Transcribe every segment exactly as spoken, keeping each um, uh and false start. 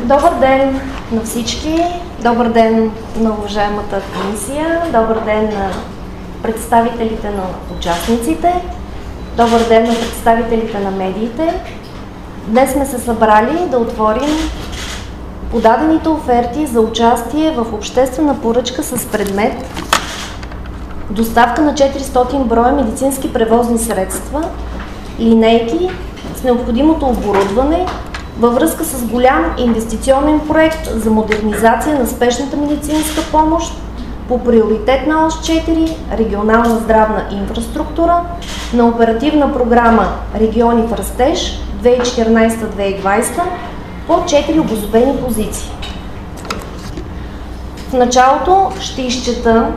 Добър ден на всички, добър ден на уважаемата комисия, добър ден на представителите на участниците, добър ден на представителите на медиите. Днес сме се събрали да отворим подадените оферти за участие в обществена поръчка с предмет доставка на четиристотин броя медицински превозни средства, линейки с необходимото оборудване във връзка с голям инвестиционен проект за модернизация на спешната медицинска помощ по приоритетна ос четири регионална здравна инфраструктура на оперативна програма Региони в растеж две хиляди и четиринадесета - две хиляди и двадесета по четири обособени позиции. В началото ще изчета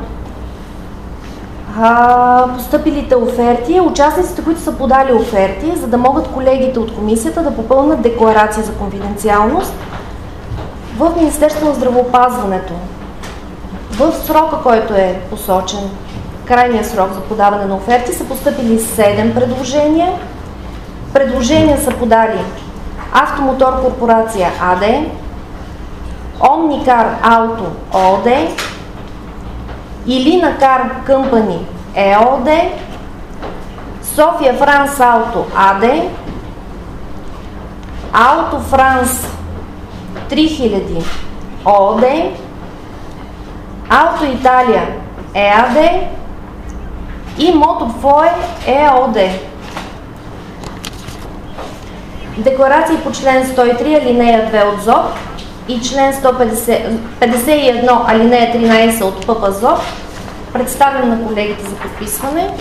а, постъпилите оферти, участниците, които са подали оферти, за да могат колегите от комисията да попълнат декларация за конфиденциалност в Министерството на здравеопазването. В срока, който е посочен, крайният срок за подаване на оферти, са постъпили седем предложения. Предложения са подали Автомотор Корпорация АД, Омникар Ауто ООД, Илина Кар Къмпани ЕООД, София Франс Ауто АД, Ауто Франс три хиляди ООД, Ауто Италия ЕАД и Мотофое ЕООД. Декларации по член сто и три алинея две от ЗОП и член сто петдесет и едно алинея тринадесет от ППЗОП представям на колегите за подписване.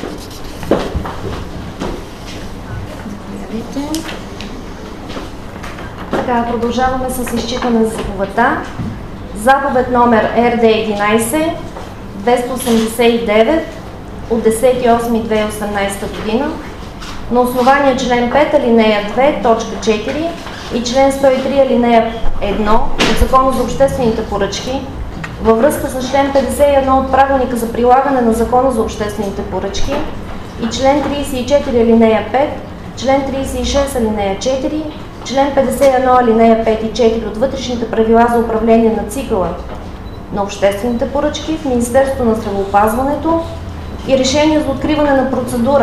Така, продължаваме с изчитане за заповедта. Заповед номер Р Д единадесет двеста осемдесет и девет от десети август две хиляди и осемнадесета година на основание член пет алинея две точка четири и член сто и три алинея едно от Закона за обществените поръчки във връзка с член петдесет и едно от Правилника за прилагане на Закона за обществените поръчки и член тридесет и четири алинея пет, член тридесет и шест алинея четири, член петдесет и едно алинея пет и четири от Вътрешните правила за управление на цикъла на обществените поръчки в Министерството на здравеопазването и решение за откриване на процедура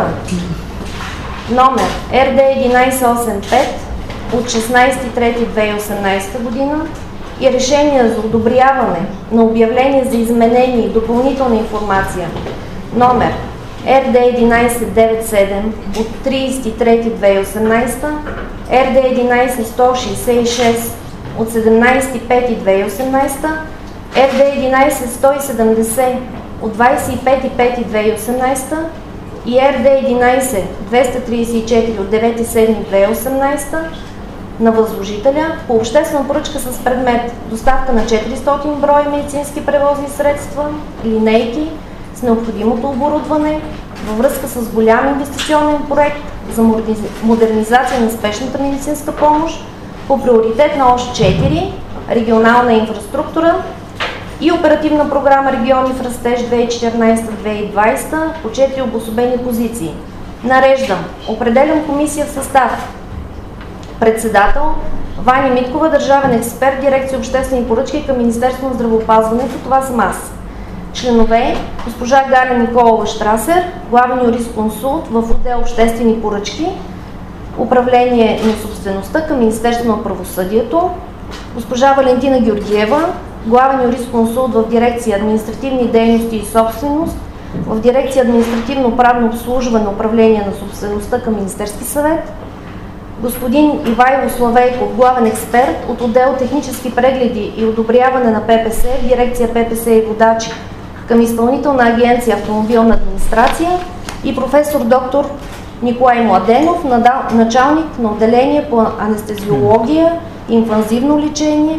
номер Р Д единадесет осемдесет и пет от шестнадесети трети две хиляди и осемнадесета година и решение за одобряване на обявление за изменение и допълнителна информация номер Р Д единадесет деветдесет и седем от тридесети трети две хиляди и осемнадесета, Р Д единадесет сто шестдесет и шест от седемнадесети пети две хиляди и осемнадесета, Р Д единадесет сто и седемдесет от двадесет и пети пети две хиляди и осемнадесета и Р Д единадесет двеста тридесет и четири от девети седми две хиляди и осемнадесета на възложителя по обществена поръчка с предмет доставка на четиристотин броя медицински превозни средства, линейки с необходимото оборудване във връзка с голям инвестиционен проект за модернизация на спешната медицинска помощ по приоритетна ос четири регионална инфраструктура и оперативна програма Региони в растеж две хиляди и четиринадесета - две хиляди и двадесета по четири обособени позиции. Нареждам, определям комисия в състав: председател Ваня Миткова, държавен експерт, дирекция обществени поръчки към Министерството на здравеопазването, това съм аз. Членове: госпожа Галя Николова Штрасер, главен юрисконсулт в отдел обществени поръчки, управление на собствеността към Министерството на правосъдието, госпожа Валентина Георгиева, главен юрисконсулт в дирекция административни дейности и собственост, в дирекция административно-правно обслужване, управление на собствеността към Министерски съвет, господин Ивайло Славейков, главен експерт от отдел технически прегледи и одобряване на П П С в дирекция П П С и водачи към Изпълнителна агенция автомобилна администрация и професор доктор Николай Младенов, началник на отделение по анестезиология и инвазивно лечение,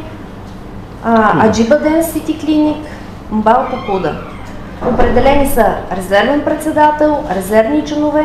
Аджибаден Сити Клиник, Мбал Покуда. Определени са резервен председател, резервни членове.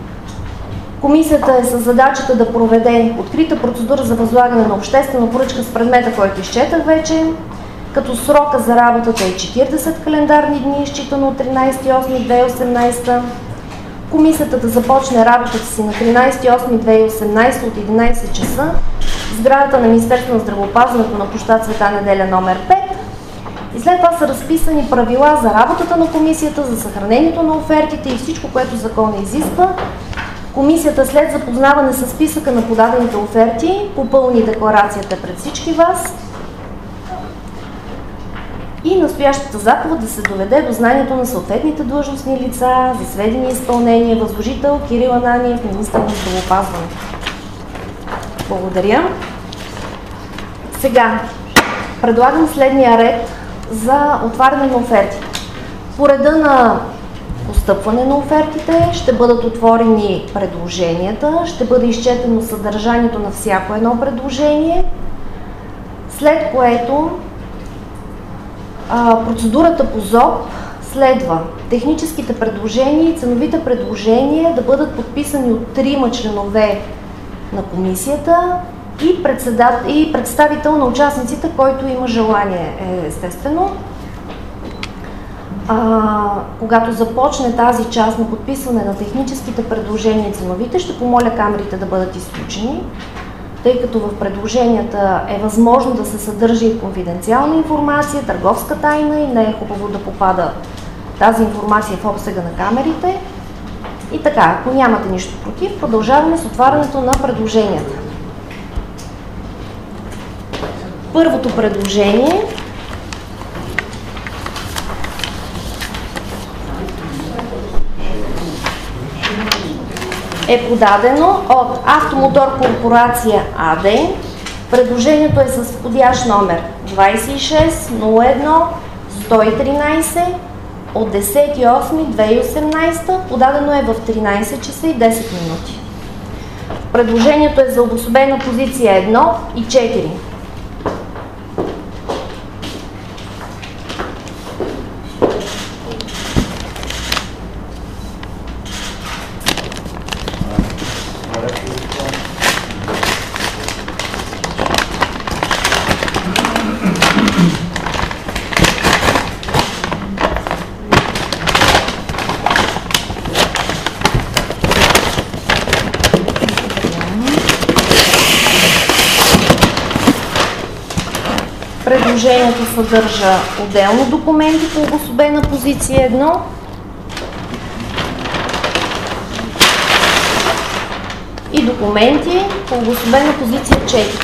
Комисията е със задачата да проведе открита процедура за възлагане на обществена поръчка с предмета, който изчетах вече, като срока за работата е четиридесет календарни дни, считано от тринадесети август две хиляди и осемнадесета. Комисията да започне работата си на тринадесети август две хиляди и осемнадесета от единадесет часа сградата на Министерството на здравеопазването на площад Света Неделя номер пет. И след това са разписани правила за работата на комисията, за съхранението на офертите и всичко, което закона изисква. Комисията след запознаване с списъка на подадените оферти попълни декларацията пред всички вас и настоящата заповед да се доведе до знанието на съответните длъжностни лица за сведение и изпълнение, възложител Кирил Ананиев, министър на здравеопазването. Благодаря. Сега предлагам следния ред за отваряне на офертите. По реда на постъпване на офертите ще бъдат отворени предложенията, ще бъде изчетено съдържанието на всяко едно предложение, след което а, процедурата по ЗОП следва техническите предложения и ценовите предложения да бъдат подписани от трима членове на комисията и, и представител на участниците, който има желание, естествено. А, когато започне тази част на подписване на техническите предложения и ценовите, ще помоля камерите да бъдат изключени, тъй като в предложенията е възможно да се съдържа и конфиденциална информация, търговска тайна и не е хубаво да попада тази информация в обсега на камерите. И така, ако нямате нищо против, продължаваме с отварянето на предложенията. Първото предложение е подадено от Автомотор Корпорация АД. Предложението е с входящ номер двайсет и шест нула едно сто и тринайсет от десети август две хиляди и осемнайсета. Подадено е в тринайсет часа и десет минути. Предложението е за обособена позиция едно и четири. Предложението съдържа отделно документи по обособена позиция едно и документи по обособена позиция четири.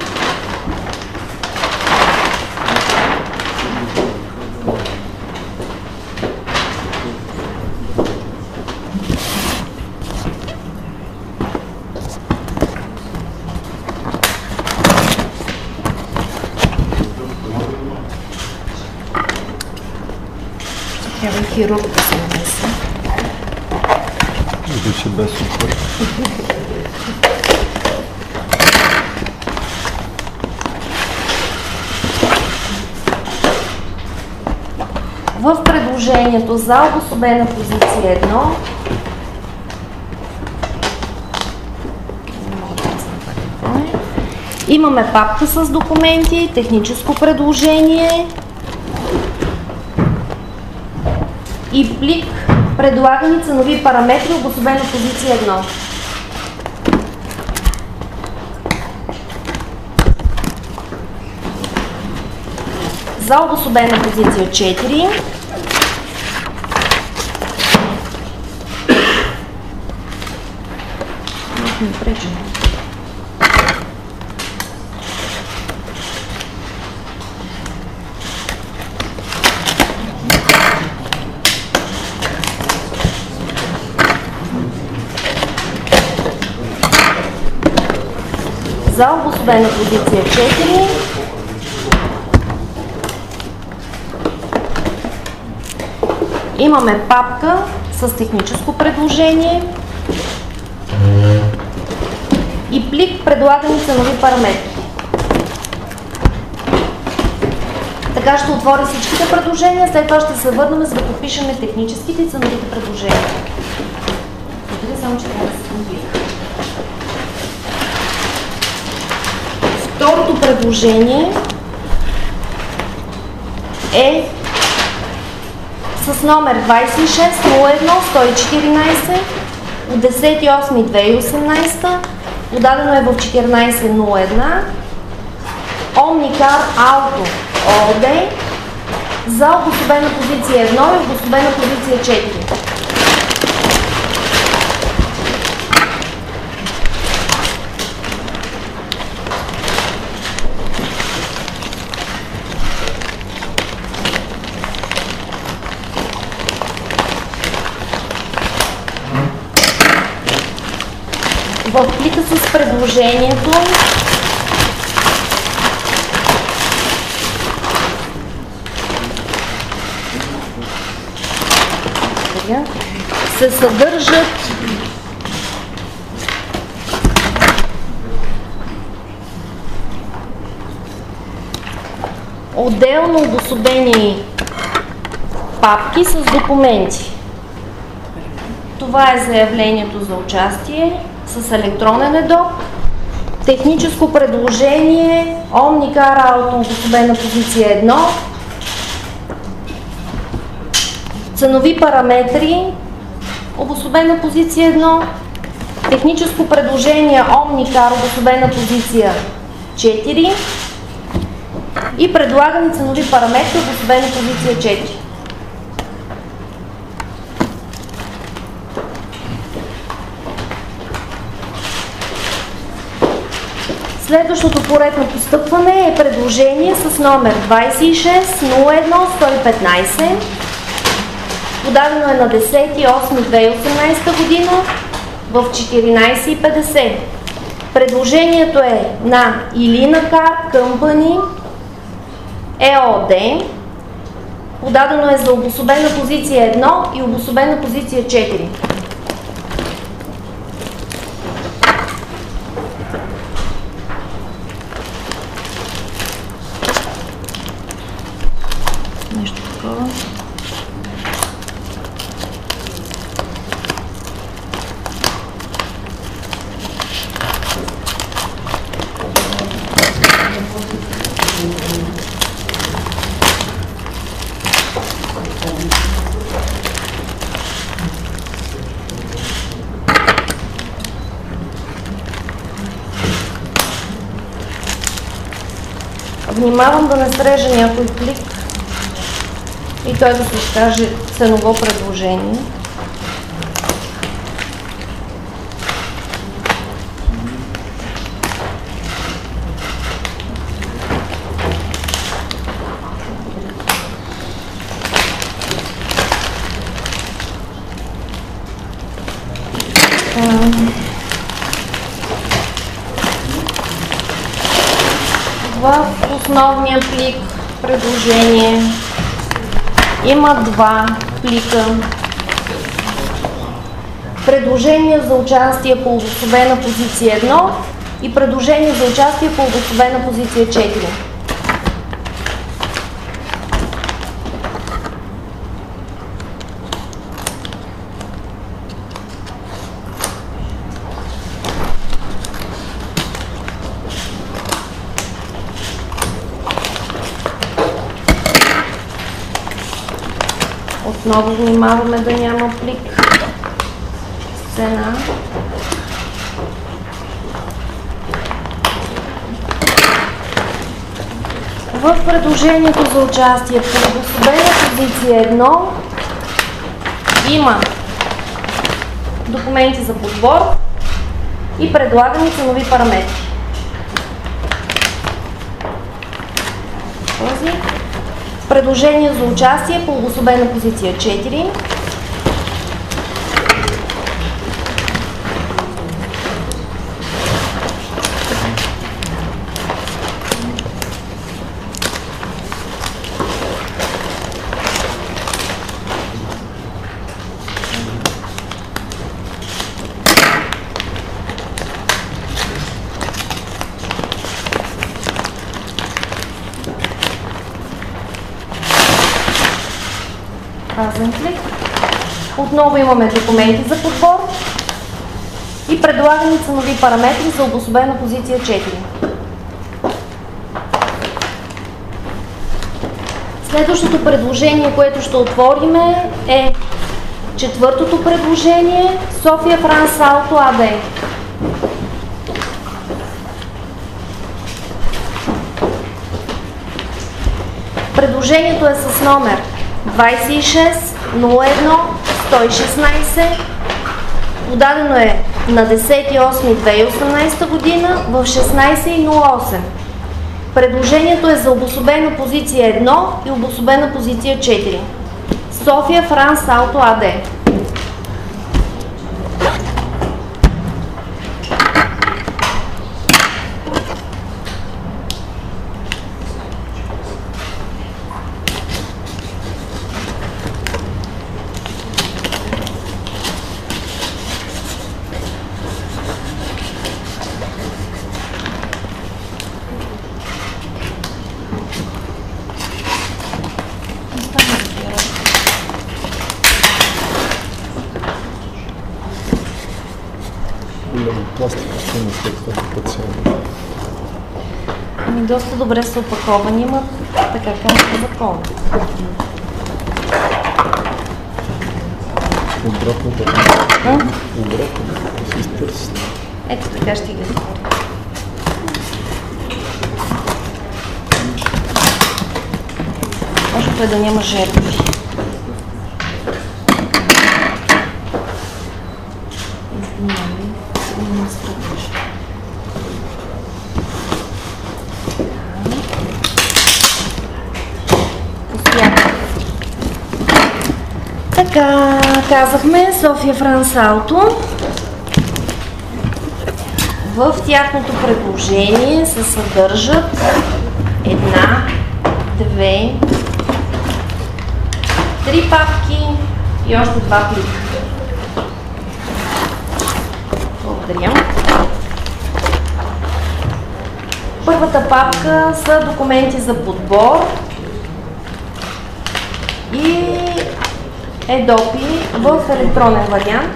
Трябва и хирург да се намеси. Беше без супер. В предложението за обособена позиция едно имаме папка с документи, техническо предложение и плик предлагани ценови параметри, обособена позиция едно. За обособена позиция четири За обособена позиция четири имаме папка с техническо предложение и плик предлагани ценови параметри. Така ще отворя всичките предложения, след това ще се върнем за да подпишем техническите и ценовите предложения. Благодаря, само че трябва да се снимира. Второто предложение е с номер двайсет и шест нула едно сто и четиринайсет от десети август две хиляди и осемнайсета. подадено е в четиринайсет нула една. Omnicar Auto ООД за обособена позиция едно и обособена позиция четири. В плика с предложението се съдържат отделно обособени папки с документи. Това е заявлението за участие с електронен едок, техническо предложение Omnicar Auto обособена позиция едно, ценови параметри обособена позиция едно, техническо предложение Omnicar обособена позиция четири и предлагани ценови параметри обособена позиция четири. Следващото поред на постъпване е предложение с номер двайсет и шест нула едно сто и петнайсет. Подадено е на десети август две хиляди и осемнайсета година в четиринайсет и петдесет. Предложението е на Илина Car Company ЕООД. Подадено е за обособена позиция едно и обособена позиция четири. Нещо такова. Внимавам да не срежа някой плик и той да се изкаже ценово предложение. В основния плик предложение има два плика. Предложение за участие по обособена позиция едно и предложение за участие по обособена позиция четири. Отново внимаваме да няма плик с цена. В предложението за участие по обособена позиция едно има документи за подбор и предлагани ценови параметри. Този. Предложение за участие по обособена позиция четири. Празен плик. Отново имаме документи за подбор и предлагани ценови параметри за обособена позиция четири. Следващото предложение, което ще отворим, е четвъртото предложение София Франс Ауто АД. Предложението е с номер двайсет и шест нула едно сто и шестнайсет. Подадено е на десети август две хиляди и осемнайсета година в шестнайсет и нула осем. Предложението е за обособена позиция едно и обособена позиция четири. София Франс Ауто АД. Ами доста добре са опаковани, имат така както закон. Обратно така. Обратно. Си изтърси. Ето така ще ги затворя. Може е да няма жертви. Така, казахме София Франс Ауто. В тяхното предложение се съдържат една, две, три папки и още два плика. Благодаря. Първата папка са документи за подбор и ЕДОПИ в електронен вариант.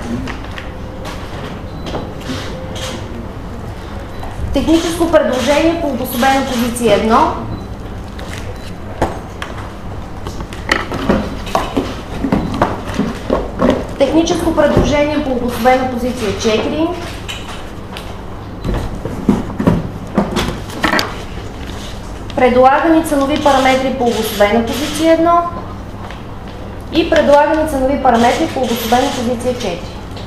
Техническо предложение по обособена позиция едно. Техническо предложение по обособена позиция четири. Предлагани ценови параметри по обособена позиция едно. И предлагани ценови параметри по обособена позиция четири.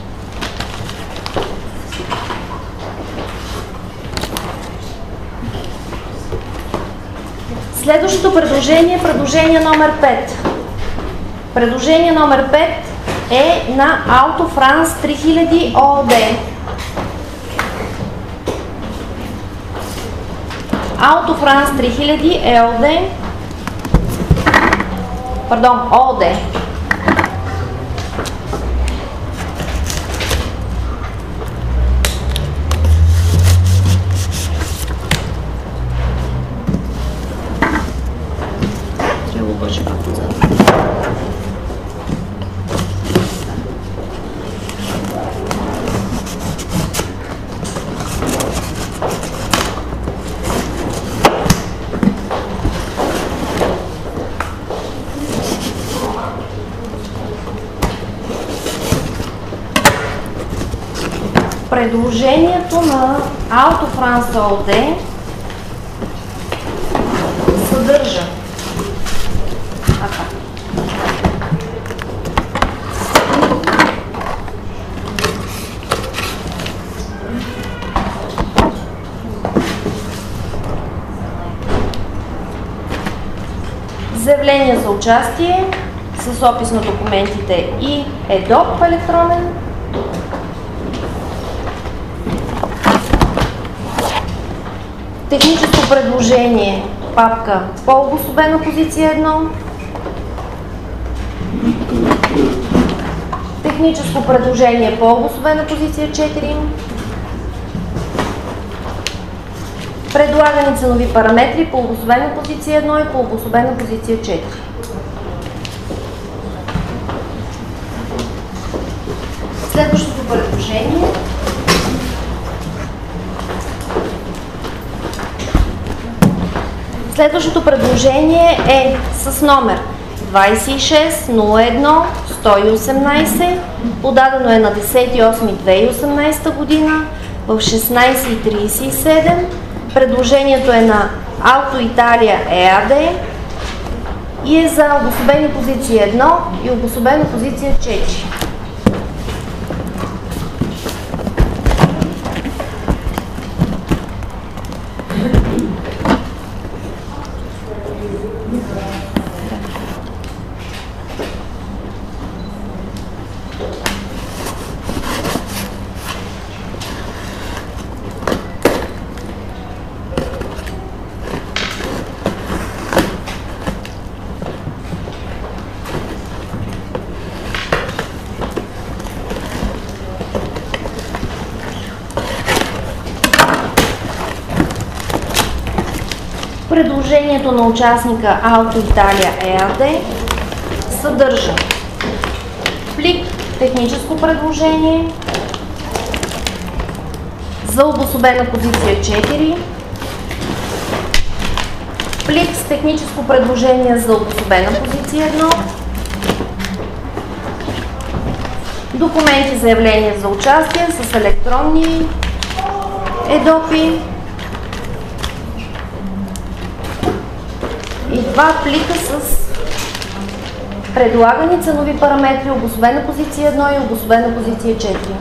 Следващото предложение е предложение номер пет. Предложение номер пет е на Auto France три хиляди ООД. Auto France три хиляди ЕОД. Пардон, ООД. Трябва обаче пак отзад. Предложението на Auto France ООД съдържа така. Заявление за участие с опис на документите и ЕДОП електронен. Техническо предложение, папка по обособена позиция едно. Техническо предложение по обособена позиция четири. Предлагани ценови параметри по обособена позиция едно и по обособена позиция четири. Следващото предложение Следващото предложение е с номер двайсет и шест нула едно сто и осемнайсет. Подадено е на десети август две хиляди и осемнайсета година в шестнайсет и трийсет и седем. Предложението е на Auto Italia ЕАД. и е за обособени позиция едно и обособена позиция четири. Предложението на участника Auto Italia ЕАД съдържа плик техническо предложение за обособена позиция четири, плик с техническо предложение за обособена позиция едно, документи заявления за участие с електронни ЕДОПИ и два плика с предлагани ценови параметри, обособена позиция едно и обособена позиция четири.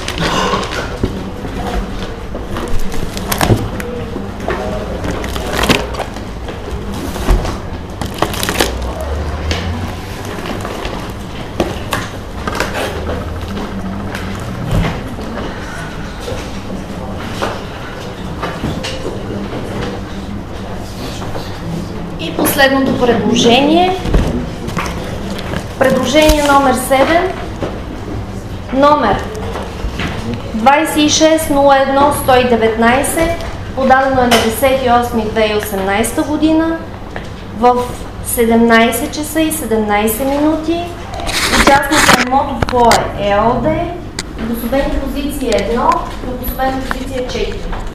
И последното предложение, предложение номер седем, номер двадесет и шест нула едно сто и деветнадесет, подадено е на десети август две хиляди и осемнадесета година в седемнадесет часа и седемнадесет минути. Участник е Мотофлое ЕООД, обособени позиция едно и обособена позиция четири.